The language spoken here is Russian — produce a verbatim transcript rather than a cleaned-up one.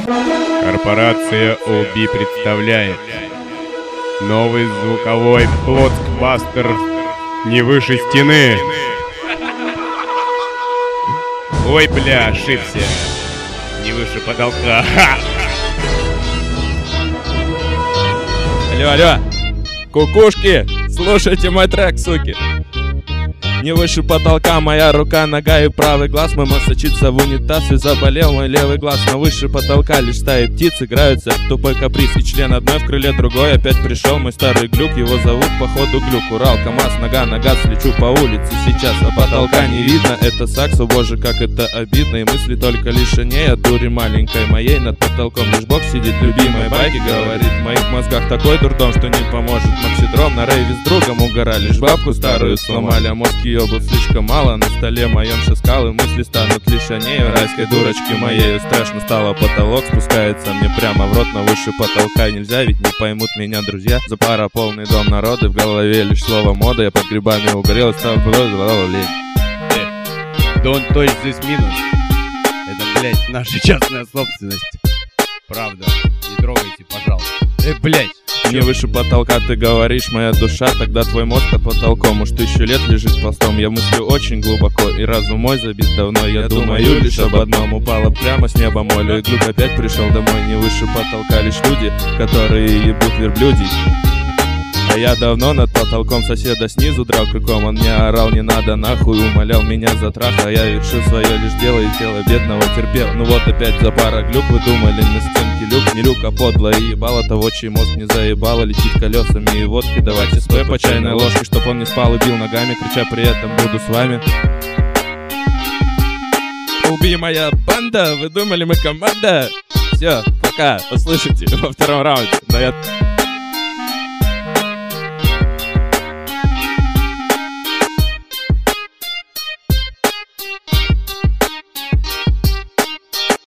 Корпорация Оби представляет новый звуковой блокбастер «Не выше стены». Ой, бля, ошибся. Не выше потолка. Ха! Алло, алло, кукушки, слушайте мой трек, суки. Не выше потолка моя рука, нога и правый глаз. Мой мозг сочится в унитаз и заболел мой левый глаз. Но выше потолка лишь стаи птиц играются в тупой каприз. И член одной в крыле другой опять пришел мой старый глюк. Его зовут походу Глюк. Урал, КамАЗ, нога на газ, лечу по улице сейчас, а потолка не видно. Это сакс, о боже, как это обидно. И мысли только лишь о ней, о дуре маленькой моей. Над потолком лишь бог сидит, любимой байки говорит. В моих мозгах такой дурдом, что не поможет моксидром. На рейве с другом угорали, лишь бабку старую сломали, а мозг ее был слишком мало. На столе моем шескалы, мысли станут лишь о ней. Райской дурочке моей страшно стало, потолок спускается мне прямо в рот. Но выше потолка нельзя, ведь не поймут меня друзья. За пара полный дом народа, в голове лишь слово мода. Я под грибами угорел, стал лень. Don't touch this minus. Это, блядь, наша частная собственность. Правда, не трогайте, пожалуйста. Э, блядь. Не выше потолка, ты говоришь, моя душа. Тогда твой мозг под потолком уж тысячу лет лежит пластом. Я мыслю очень глубоко, и разум мой забит давно. Я думаю лишь об одном, упала прямо с неба моль. И Глюк опять пришел домой. Не выше потолка лишь люди, которые ебут верблюдей. А я давно над потолком соседа снизу драл крюком. Он мне орал, не надо нахуй, умолял меня за трах. А я вершил свое лишь дело и тело бедного терпел. Ну вот опять за пара глюк, вы думали на стенке люк. Не люк, а подло, и ебало того, чей мозг не заебало. Летит колесами и водки, давайте спэ по чайной ложке, чтоб он не спал и бил ногами, крича при этом буду с вами. Уби моя банда, вы думали мы команда? Все, пока, услышите во втором раунде. Но я...